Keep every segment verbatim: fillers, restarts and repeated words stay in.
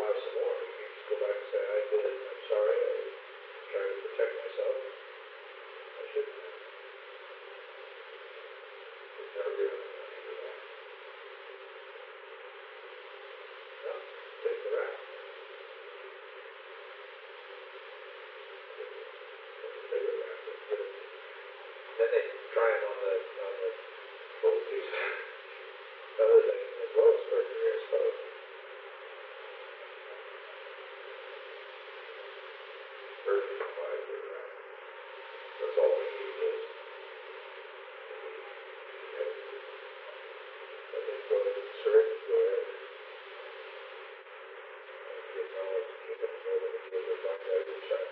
buy some more. You can just go back and say, I did it, I'm sorry, I tried to protect myself. I shouldn't have. It's never given them money for that. No, take the rap. Bigger rap than good. Then they try them on the, on the, both these other thing as well as mercury, I suppose. Mercury supplies their rap. That's all we need is. I think go ahead and syringe, go ahead. You know, it's keeping more than a year to find out your shot.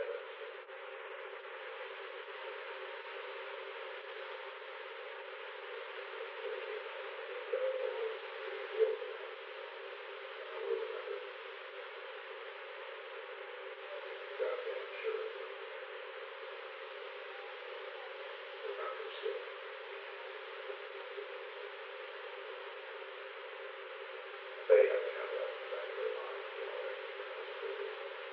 Goddamn sure. They're not for sale. They have to have that in the back of their mind. You know, like, that's crazy.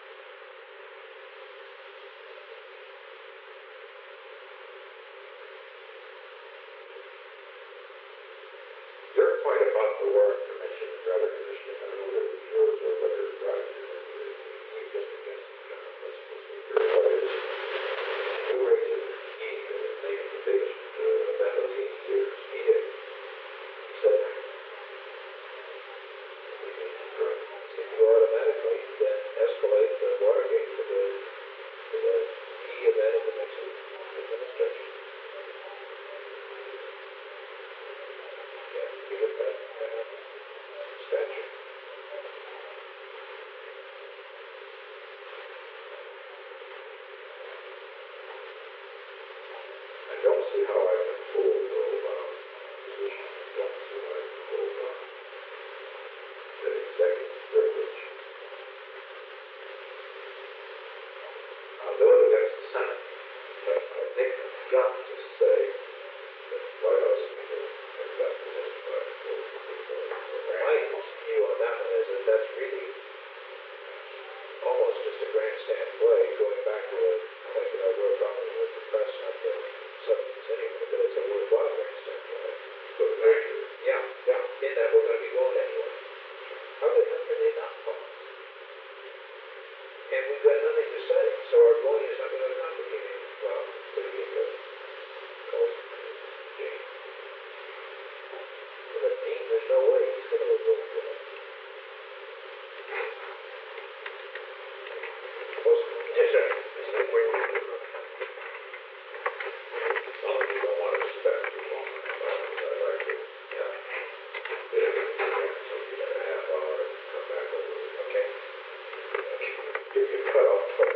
Your point about the Warren Commission is rather interesting. I don't know whether it was yours or whether it was Roger's. You just against the general principles of your players. Who raises the ski that was named the biggest uh, event of the eighty years ski day? He said, If you automatically then escalate the Watergate to the, to the key event of the next administration. Yeah, give it that kind of stature. I don't see how I can hold Obama's position. I don't see how I can hold on that executive privilege. I'll do it against the Senate, but I think I've got to say that the White House people have got to testify before the people. My view on that one is that that's really almost just a grandstand play, going back to a, like, you know, real problem with the press, not the substance anyway, but it's a worthwhile grandstand play. So the picture, Yeah, yeah, in that we're gonna be going anyway. How the hell can they not pause? And we've got nothing to say, so our going is not gonna complicate it. Well, to begin with. Close. Gene. But Dean, there's no way he's gonna go for that. Close. Yes, sir. is that where you do it? Some of you don't want to spend too long on that, I like it. Yeah. Get it in something like a half hour and come back over it. Okay. You can cut off